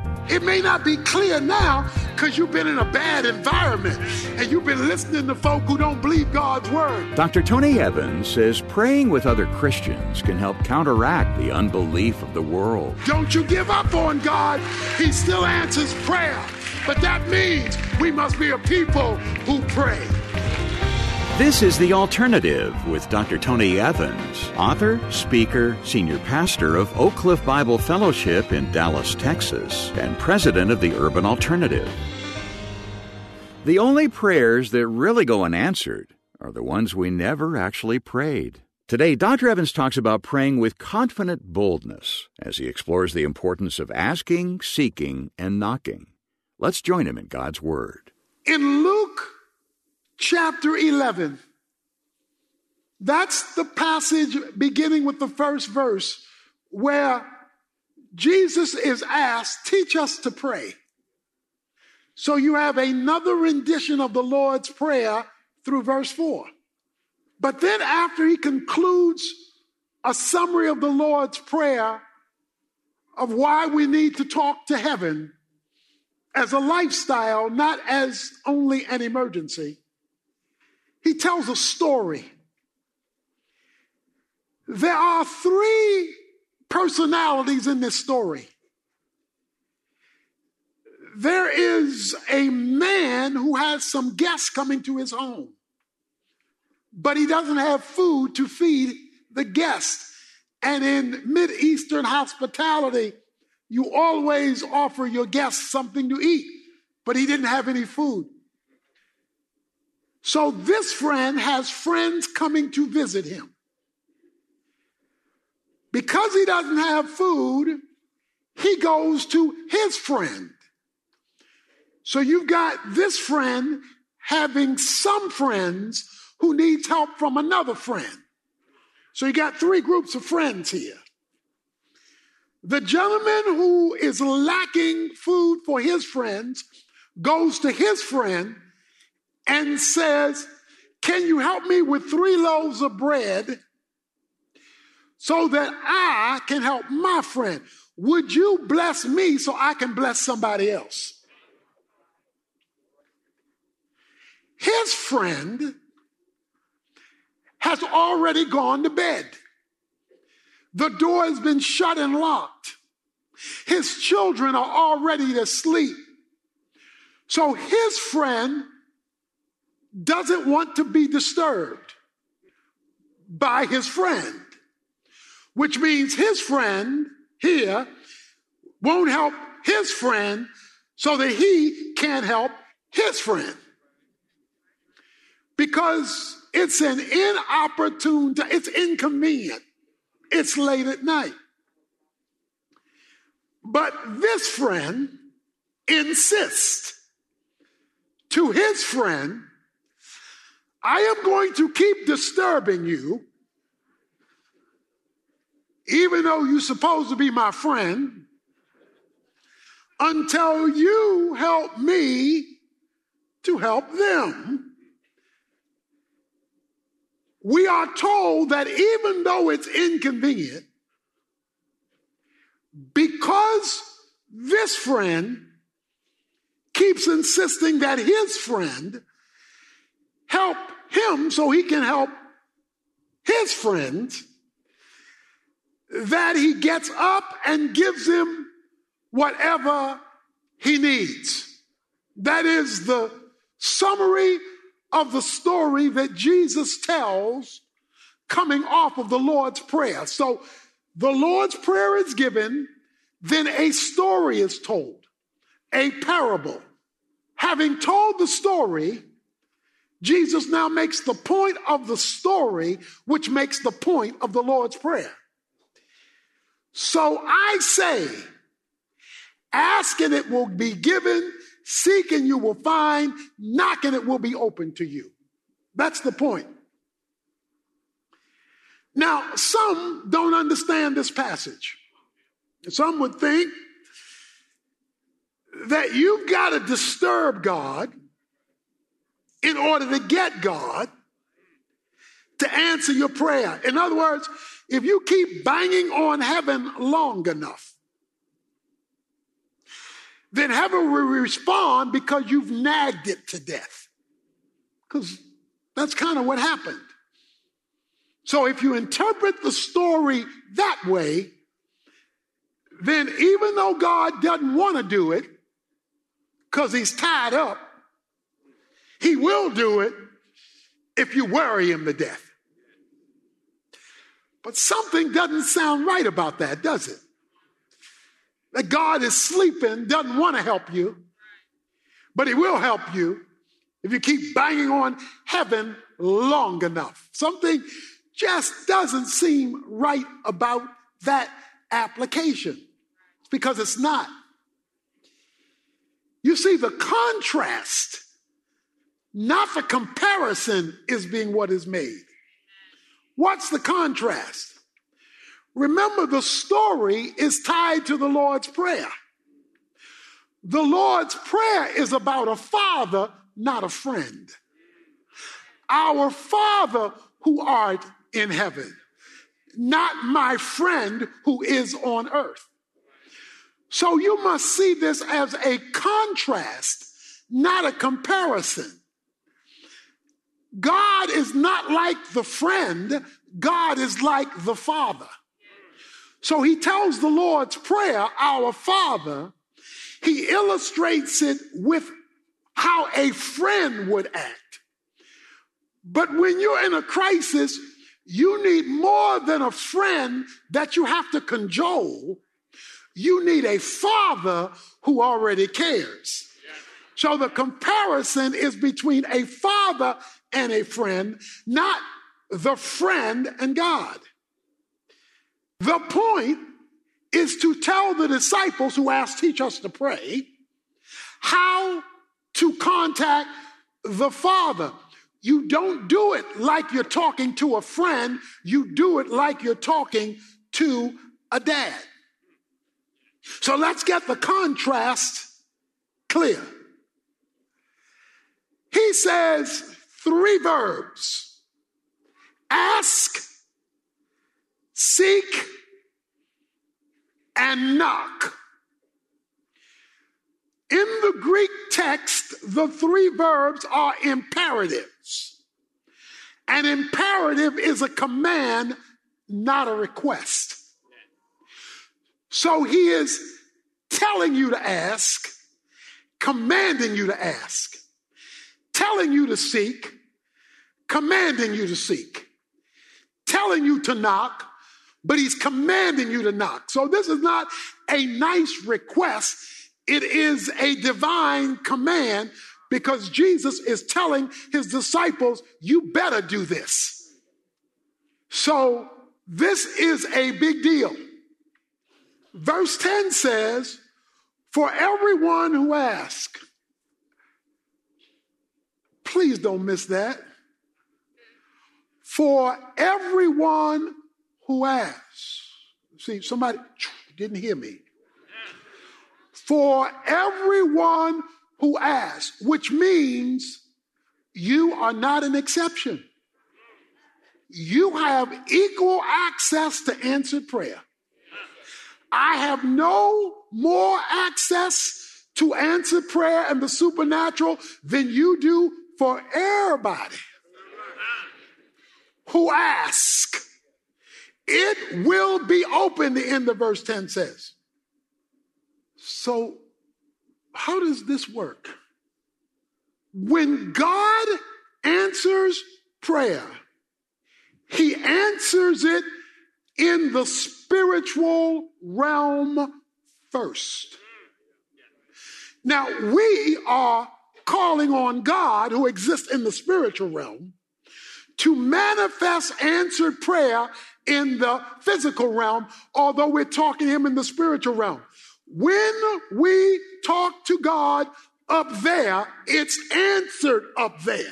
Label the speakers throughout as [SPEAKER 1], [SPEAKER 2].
[SPEAKER 1] It may not be clear now because you've been in a bad environment and you've been listening to folk who don't believe God's word.
[SPEAKER 2] Dr. Tony Evans says praying with other Christians can help counteract the unbelief of the world.
[SPEAKER 1] Don't you give up on God. He still answers prayer. But that means we must be a people who pray.
[SPEAKER 2] This is The Alternative with Dr. Tony Evans, author, speaker, senior pastor of Oak Cliff Bible Fellowship in Dallas, Texas, and president of the Urban Alternative. The only prayers that really go unanswered are the ones we never actually prayed. Today, Dr. Evans talks about praying with confident boldness as he explores the importance of asking, seeking, and knocking. Let's join him in God's Word.
[SPEAKER 1] In Luke chapter 11, that's the passage beginning with the first verse where Jesus is asked, teach us to pray. So you have another rendition of the Lord's Prayer through verse 4. But then after he concludes a summary of the Lord's Prayer of why we need to talk to heaven as a lifestyle, not as only an emergency, he tells a story. There are three personalities in this story. There is a man who has some guests coming to his home, but he doesn't have food to feed the guests. And in Mideastern hospitality, you always offer your guests something to eat, but he didn't have any food. So this friend has friends coming to visit him. Because he doesn't have food, he goes to his friend. So you've got this friend having some friends who needs help from another friend. So you got three groups of friends here. The gentleman who is lacking food for his friends goes to his friend and says, can you help me with 3 loaves of bread so that I can help my friend? Would you bless me so I can bless somebody else? His friend has already gone to bed. The door has been shut and locked. His children are already asleep. So his friend doesn't want to be disturbed by his friend, which means his friend here won't help his friend so that he can't help his friend. Because it's an inopportune time, it's inconvenient. It's late at night. But this friend insists to his friend, I am going to keep disturbing you, even though you're supposed to be my friend, until you help me to help them. We are told that even though it's inconvenient, because this friend keeps insisting that his friend help him so he can help his friends, that he gets up and gives him whatever he needs. That is the summary of the story that Jesus tells coming off of the Lord's Prayer. So the Lord's Prayer is given, then a story is told, a parable. Having told the story, Jesus now makes the point of the story, which makes the point of the Lord's Prayer. So I say, ask and it will be given, seek and you will find, knock and it will be open to you. That's the point. Now, some don't understand this passage. Some would think that you've got to disturb God in order to get God to answer your prayer. In other words, if you keep banging on heaven long enough, then heaven will respond because you've nagged it to death. Because that's kind of what happened. So if you interpret the story that way, then even though God doesn't want to do it because he's tied up, he will do it if you worry him to death. But something doesn't sound right about that, does it? That God is sleeping, doesn't want to help you, but he will help you if you keep banging on heaven long enough. Something just doesn't seem right about that application. It's because it's not. You see, the contrast, not the comparison, is being what is made. What's the contrast? Remember, the story is tied to the Lord's Prayer. The Lord's Prayer is about a father, not a friend. Our Father who art in heaven, not my friend who is on earth. So you must see this as a contrast, not a comparison. God is not like the friend, God is like the Father. So he tells the Lord's Prayer, our Father, he illustrates it with how a friend would act. But when you're in a crisis, you need more than a friend that you have to cajole. You need a father who already cares. So the comparison is between a father and a friend, not the friend and God. The point is to tell the disciples who asked, teach us to pray, how to contact the Father. You don't do it like you're talking to a friend. You do it like you're talking to a dad. So let's get the contrast clear. He says 3 verbs: ask, seek, and knock. In the Greek text, the 3 verbs are imperatives. An imperative is a command, not a request. So he is telling you to ask, commanding you to ask, telling you to seek, commanding you to seek, telling you to knock, but he's commanding you to knock. So this is not a nice request. It is a divine command because Jesus is telling his disciples, you better do this. So this is a big deal. Verse 10 says, for everyone who asks, please don't miss that. For everyone who asks. See, somebody didn't hear me. For everyone who asks, which means you are not an exception. You have equal access to answered prayer. I have no more access to answered prayer and the supernatural than you do for everybody who ask. It will be open, the end of verse 10 says. So how does this work? When God answers prayer, he answers it in the spiritual realm first. Now, we are calling on God, who exists in the spiritual realm, to manifest answered prayer in the physical realm, although we're talking to him in the spiritual realm. When we talk to God up there, it's answered up there.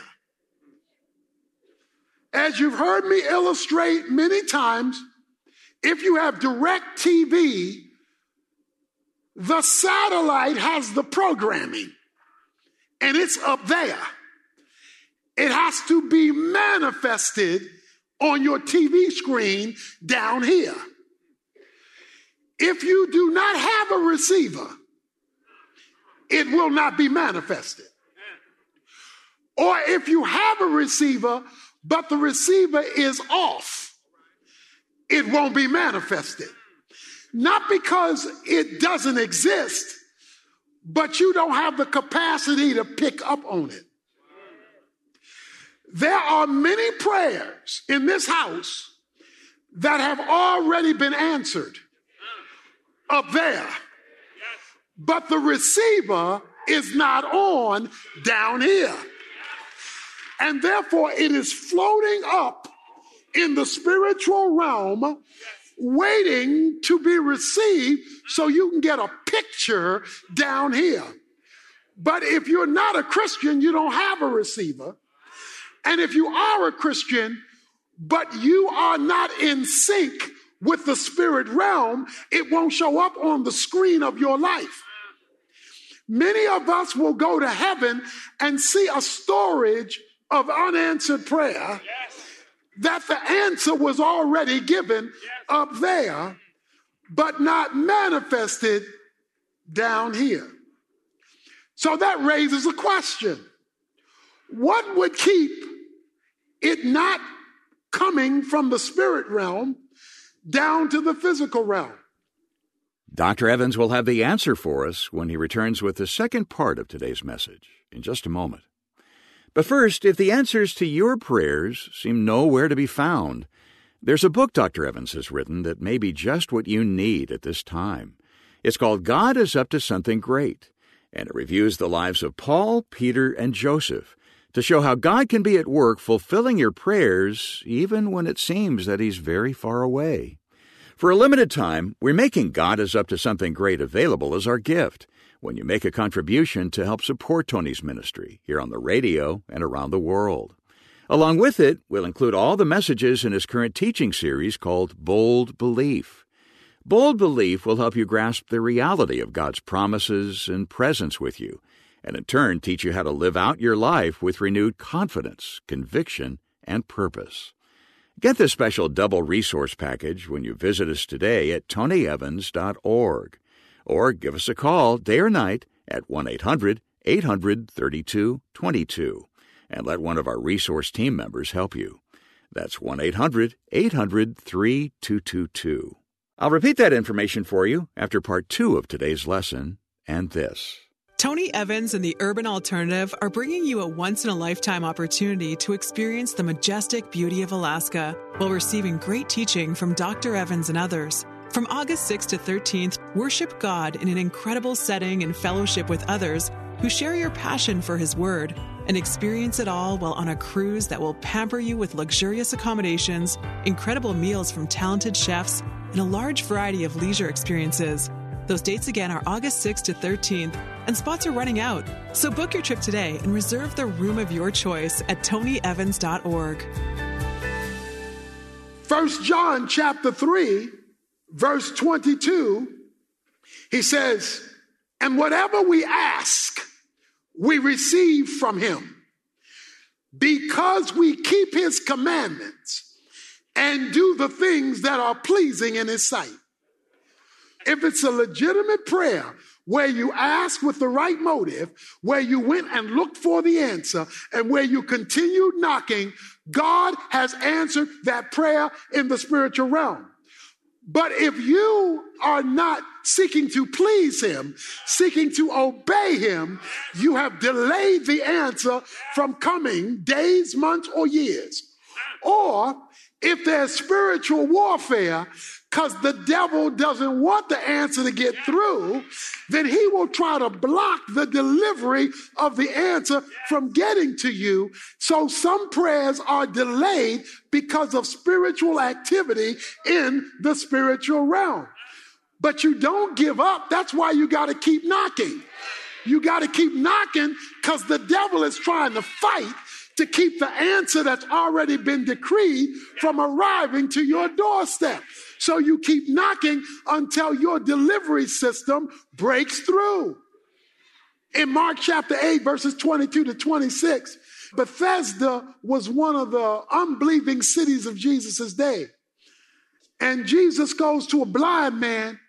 [SPEAKER 1] As you've heard me illustrate many times, if you have direct TV, the satellite has the programming, and it's up there. It has to be manifested on your TV screen down here. If you do not have a receiver, it will not be manifested. Or if you have a receiver, but the receiver is off, it won't be manifested. Not because it doesn't exist, but you don't have the capacity to pick up on it. There are many prayers in this house that have already been answered up there, but the receiver is not on down here. And therefore it is floating up in the spiritual realm, waiting to be received so you can get a picture down here. But if you're not a Christian, you don't have a receiver. And if you are a Christian, but you are not in sync with the spirit realm, it won't show up on the screen of your life. Many of us will go to heaven and see a storage of unanswered prayer that the answer was already given up there, but not manifested down here. So that raises a question. What would keep it not coming from the spirit realm down to the physical realm?
[SPEAKER 2] Dr. Evans will have the answer for us when he returns with the second part of today's message in just a moment. But first, if the answers to your prayers seem nowhere to be found, there's a book Dr. Evans has written that may be just what you need at this time. It's called God is Up to Something Great, and it reviews the lives of Paul, Peter, and Joseph to show how God can be at work fulfilling your prayers even when it seems that He's very far away. For a limited time, we're making God is Up to Something Great available as our gift when you make a contribution to help support Tony's ministry here on the radio and around the world. Along with it, we'll include all the messages in his current teaching series called Bold Belief. Bold Belief will help you grasp the reality of God's promises and presence with you, and in turn teach you how to live out your life with renewed confidence, conviction, and purpose. Get this special double resource package when you visit us today at tonyevans.org. Or give us a call day or night at 1-800-800-3222 and let one of our resource team members help you. That's 1-800-800-3222. I'll repeat that information for you after part 2 of today's lesson and this.
[SPEAKER 3] Tony Evans and the Urban Alternative are bringing you a once-in-a-lifetime opportunity to experience the majestic beauty of Alaska while receiving great teaching from Dr. Evans and others. From August 6th to 13th, worship God in an incredible setting and fellowship with others who share your passion for His Word, and experience it all while on a cruise that will pamper you with luxurious accommodations, incredible meals from talented chefs, and a large variety of leisure experiences. Those dates again are August 6th to 13th, and spots are running out. So book your trip today and reserve the room of your choice at tonyevans.org.
[SPEAKER 1] 1 John chapter 3, verse 22, he says, and whatever we ask, we receive from Him, because we keep His commandments and do the things that are pleasing in His sight. If it's a legitimate prayer where you ask with the right motive, where you went and looked for the answer, and where you continued knocking, God has answered that prayer in the spiritual realm. But if you are not seeking to please Him, seeking to obey Him, you have delayed the answer from coming days, months, or years. Or if there's spiritual warfare, because the devil doesn't want the answer to get through, then he will try to block the delivery of the answer from getting to you. So some prayers are delayed because of spiritual activity in the spiritual realm. But you don't give up. That's why you got to keep knocking. You got to keep knocking because the devil is trying to fight to keep the answer that's already been decreed from arriving to your doorstep. So you keep knocking until your delivery system breaks through. In Mark chapter 8, verses 22 to 26, Bethesda was one of the unbelieving cities of Jesus' day. And Jesus goes to a blind man.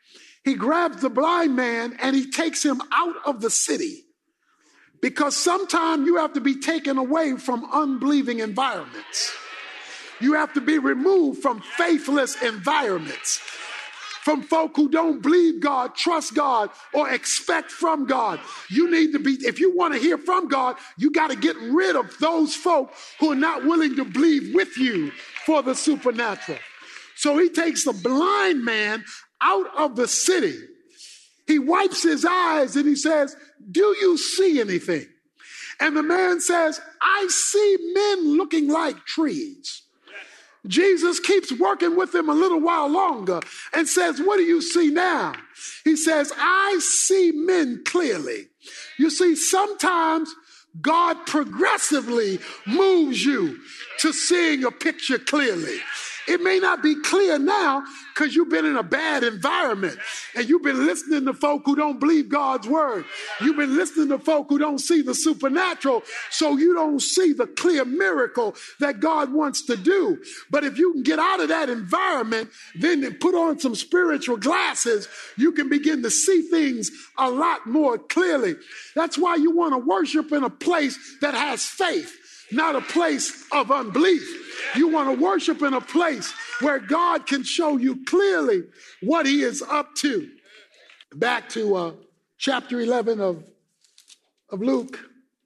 [SPEAKER 1] he grabs the blind man and he takes him out of the city. Because sometimes you have to be taken away from unbelieving environments. You have to be removed from faithless environments, from folk who don't believe God, trust God, or expect from God. You need to be, if you want to hear from God, you got to get rid of those folk who are not willing to believe with you for the supernatural. So he takes the blind man out of the city. He wipes his eyes and he says, "Do you see anything?" And the man says, "I see men looking like trees." Jesus keeps working with him a little while longer and says, "What do you see now?" He says, "I see men clearly." You see, sometimes God progressively moves you to seeing a picture clearly. It may not be clear now because you've been in a bad environment and you've been listening to folk who don't believe God's word. You've been listening to folk who don't see the supernatural, so you don't see the clear miracle that God wants to do. But if you can get out of that environment, then put on some spiritual glasses, you can begin to see things a lot more clearly. That's why you want to worship in a place that has faith, not a place of unbelief. You want to worship in a place where God can show you clearly what he is up to. Back to chapter 11 of Luke.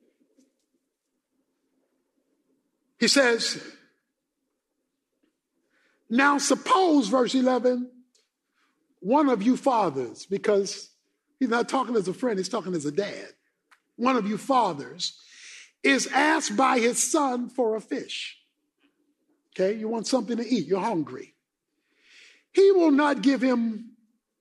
[SPEAKER 1] He says, "Now suppose," verse 11, "one of you fathers," because he's not talking as a friend, he's talking as a dad. "One of you fathers is asked by his son for a fish." Okay, you want something to eat, you're hungry. He will not give him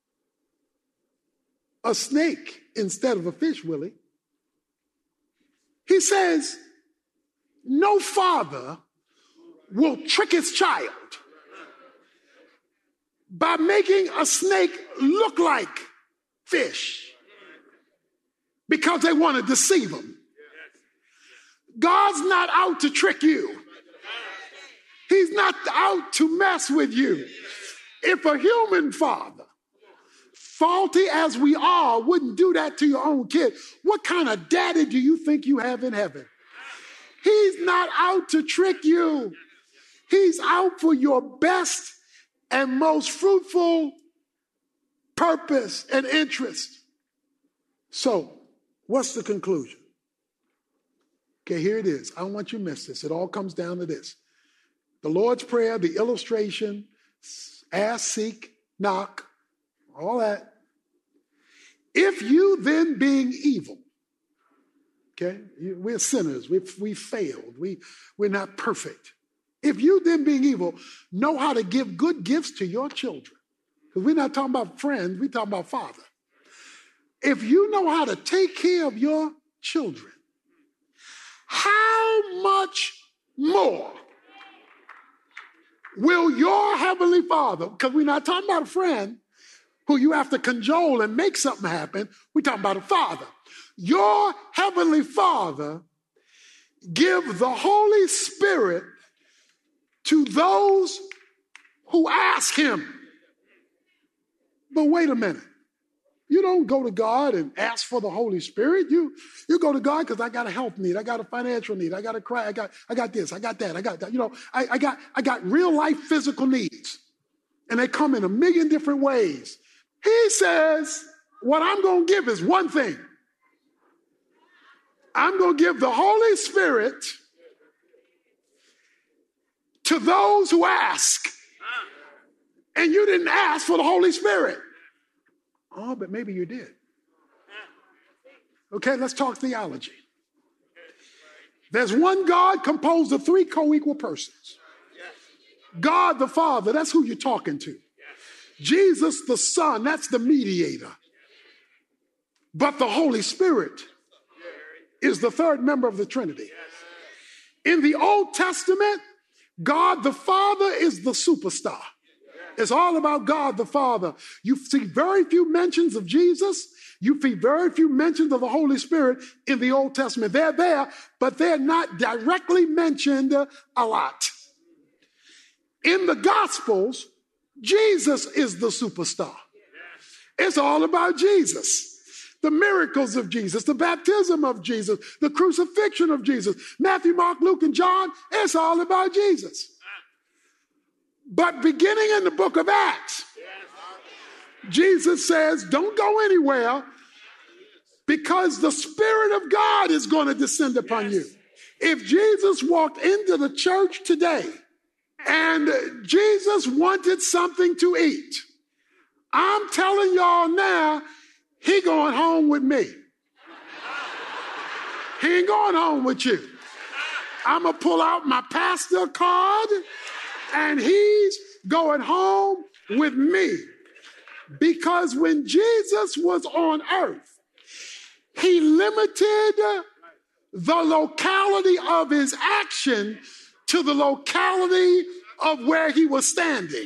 [SPEAKER 1] a snake instead of a fish, will he? He says, no father will trick his child by making a snake look like fish because they want to deceive him. God's not out to trick you. He's not out to mess with you. If a human father, faulty as we are, wouldn't do that to your own kid, what kind of daddy do you think you have in heaven? He's not out to trick you. He's out for your best and most fruitful purpose and interest. So, what's the conclusion? Okay, here it is. I don't want you to miss this. It all comes down to this. The Lord's Prayer, the illustration, ask, seek, knock, all that. If you then being evil, okay, we're sinners, we failed, we're not perfect. If you then being evil know how to give good gifts to your children, because we're not talking about friends, we're talking about Father. If you know how to take care of your children, how much more will your heavenly Father, because we're not talking about a friend who you have to cajole and make something happen, we're talking about a Father. Your heavenly Father give the Holy Spirit to those who ask him. But wait a minute. You don't go to God and ask for the Holy Spirit. You go to God because I got a health need, I got a financial need, I got a cry, I got this, I got that, I got that. You know, I got real life physical needs. And they come in a million different ways. He says, what I'm going to give is one thing. I'm going to give the Holy Spirit to those who ask. And you didn't ask for the Holy Spirit. Oh, but maybe you did. Okay, let's talk theology. There's one God composed of three co-equal persons. God the Father, that's who you're talking to. Jesus the Son, that's the mediator. But the Holy Spirit is the third member of the Trinity. In the Old Testament, God the Father is the superstar. It's all about God the Father. You see very few mentions of Jesus. You see very few mentions of the Holy Spirit in the Old Testament. They're there, but they're not directly mentioned a lot. In the Gospels, Jesus is the superstar. It's all about Jesus. The miracles of Jesus, the baptism of Jesus, the crucifixion of Jesus. Matthew, Mark, Luke, and John, it's all about Jesus. But beginning in the book of Acts, Jesus says, don't go anywhere because the Spirit of God is going to descend upon you. If Jesus walked into the church today and Jesus wanted something to eat, I'm telling y'all now, he going home with me. He ain't going home with you. I'm going to pull out my pastor card and he's going home with me. Because when Jesus was on earth, he limited the locality of his action to the locality of where he was standing.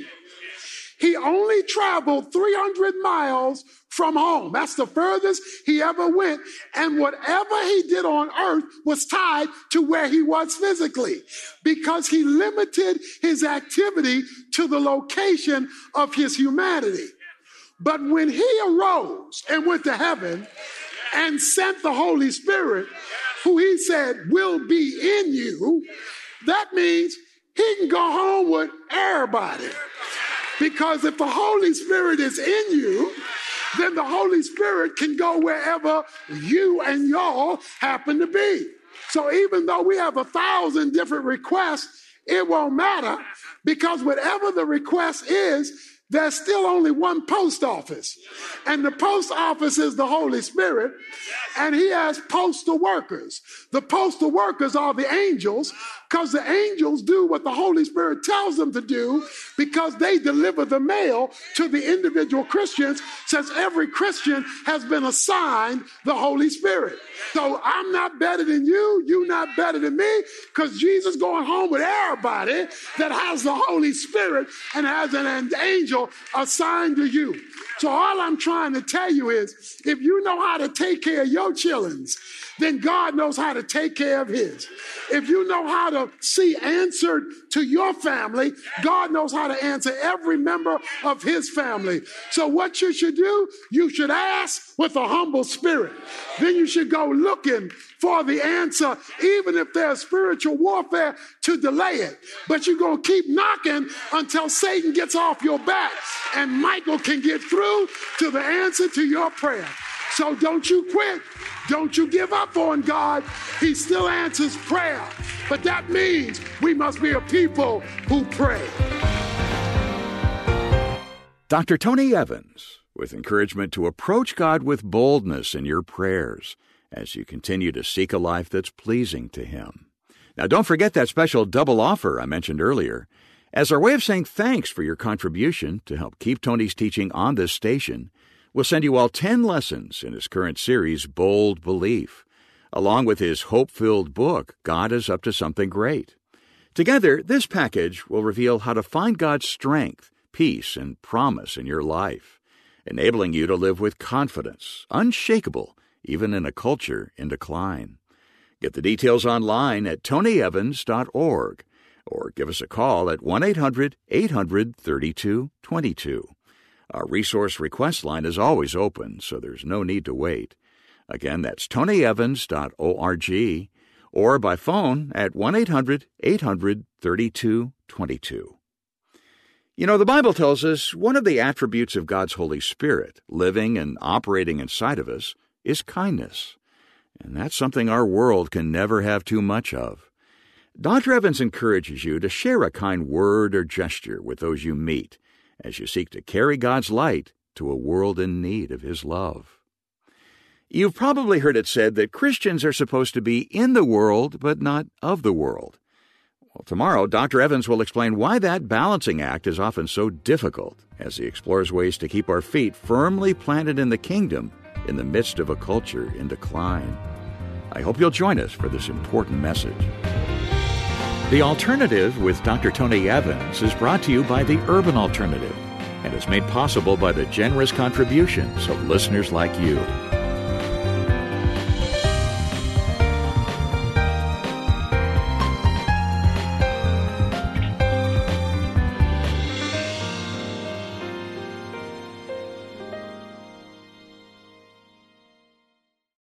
[SPEAKER 1] He only traveled 300 miles from home. That's the furthest he ever went. And whatever he did on earth was tied to where he was physically, because he limited his activity to the location of his humanity. But when he arose and went to heaven and sent the Holy Spirit, who he said will be in you, that means he can go home with everybody. Because if the Holy Spirit is in you, then the Holy Spirit can go wherever you and y'all happen to be. So even though we have 1,000 different requests, it won't matter, because whatever the request is, there's still only one post office. And the post office is the Holy Spirit, and he has postal workers. The postal workers are the angels, because the angels do what the Holy Spirit tells them to do, because they deliver the mail to the individual Christians, since every Christian has been assigned the Holy Spirit. So I'm not better than you, you're not better than me, because Jesus going home with everybody that has the Holy Spirit and has an angel assigned to you. So all I'm trying to tell you is, if you know how to take care of your chillins, then God knows how to take care of his. If you know how to see answered to your family, God knows how to answer every member of his family. So what you should do, you should ask with a humble spirit. Then you should go looking for the answer, even if there's spiritual warfare to delay it. But you're going to keep knocking until Satan gets off your back and Michael can get through to the answer to your prayer. So don't you quit. Don't you give up on God. He still answers prayer. But that means we must be a people who pray.
[SPEAKER 2] Dr. Tony Evans, with encouragement to approach God with boldness in your prayers as you continue to seek a life that's pleasing to him. Now, don't forget that special double offer I mentioned earlier. As our way of saying thanks for your contribution to help keep Tony's teaching on this station, we'll send you all 10 lessons in his current series, Bold Belief, along with his hope-filled book, God is Up to Something Great. Together, this package will reveal how to find God's strength, peace, and promise in your life, enabling you to live with confidence, unshakable, even in a culture in decline. Get the details online at tonyevans.org or give us a call at 1-800-800-3222. Our resource request line is always open, so there's no need to wait. Again, that's tonyevans.org or by phone at 1-800-800-3222. You know, the Bible tells us one of the attributes of God's Holy Spirit living and operating inside of us is kindness. And that's something our world can never have too much of. Dr. Evans encourages you to share a kind word or gesture with those you meet as you seek to carry God's light to a world in need of his love. You've probably heard it said that Christians are supposed to be in the world, but not of the world. Well, tomorrow, Dr. Evans will explain why that balancing act is often so difficult as he explores ways to keep our feet firmly planted in the kingdom in the midst of a culture in decline. I hope you'll join us for this important message. The Alternative with Dr. Tony Evans is brought to you by the Urban Alternative and is made possible by the generous contributions of listeners like you.